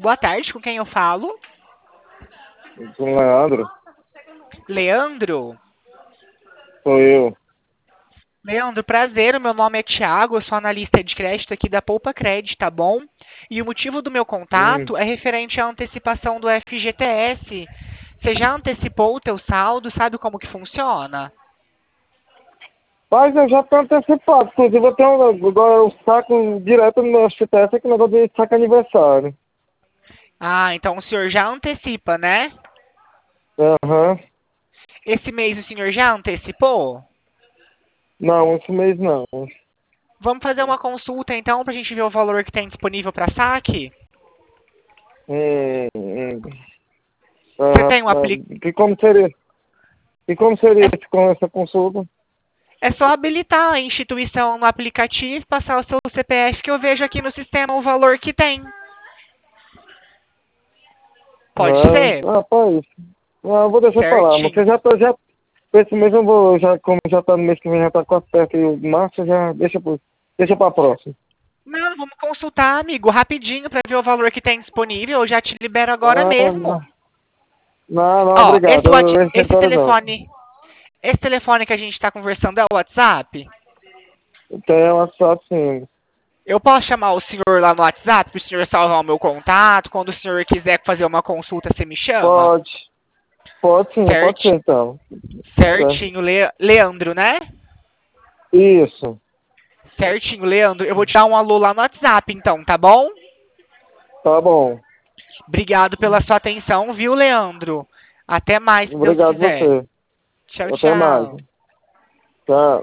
Boa tarde, com quem eu falo? Com o Leandro, Leandro? sou eu. Leandro, prazer, o meu nome é Thiago, eu sou analista de crédito aqui da Poupa Cred, tá bom? E o motivo do meu Hum. contato é referente à antecipação do FGTS. Você já antecipou o teu saldo, sabe como que funciona? Mas eu já tô antecipado, inclusive eu tenho agora o saco direto no meu FTS, que negócio de saco aniversário. Ah, então o senhor já antecipa, né? Aham. Esse mês o senhor já antecipou? Não, esse mês não. Vamos fazer uma consulta então pra gente ver o valor que tem disponível para saque? Hum. Você tem um E como seria? E como seria com essa consulta? É só habilitar a instituição no aplicativo, passar o seu CPF que eu vejo aqui no sistema o valor que tem. Pode ser? Rapaz, eu vou deixar pra lá, mas Certinho. você já, esse mês eu vou, já, como já tá no mês que vem, já tá quase perto aí, o março, já deixa pra próxima. Não, vamos consultar, amigo, rapidinho para ver o valor que tem disponível. Eu já te libero agora Ah, mesmo. não, Ó, obrigado, esse agora não. esse telefone que a gente está conversando é o WhatsApp? Tem o WhatsApp sim. Eu posso chamar o senhor lá no WhatsApp para o senhor salvar o meu contato? Quando o senhor quiser fazer uma consulta, você me chama? Pode, pode sim, pode ser Certo, então. Certo. certinho, Leandro, né? Isso, Certinho, Leandro. Eu vou te dar um alô lá no WhatsApp, então, tá bom? tá bom. Obrigado pela sua atenção, viu, Leandro? Até mais, se Deus Obrigado quiser. você. Tchau, Até mais. tchau. Tchau.